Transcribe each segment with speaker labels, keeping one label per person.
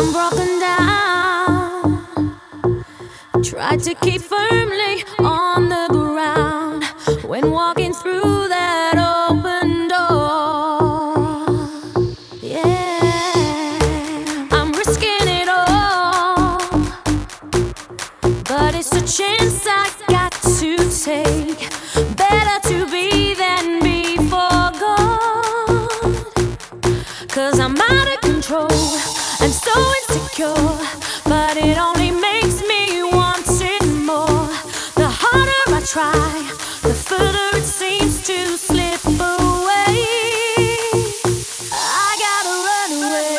Speaker 1: I'm broken down. Tried to keep firmly on the ground when walking through that open door. Yeah, I'm risking it all, but it's a chance I got to take. Better to be than be forgone, 'cause I'm out of control and so insecure, but it only makes me want it more. The harder I try, the further it seems to slip away. I gotta run away.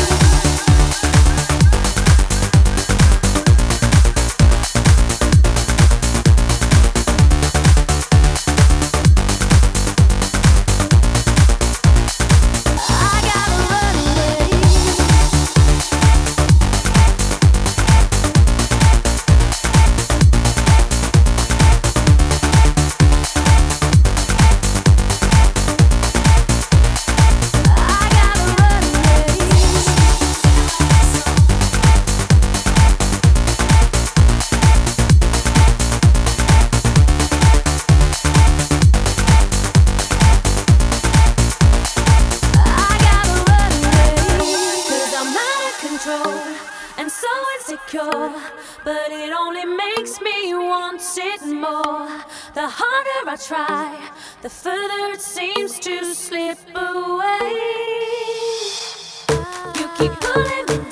Speaker 1: And so insecure, but it only makes me want it more. The harder I try, the further it seems to slip away. You keep pulling me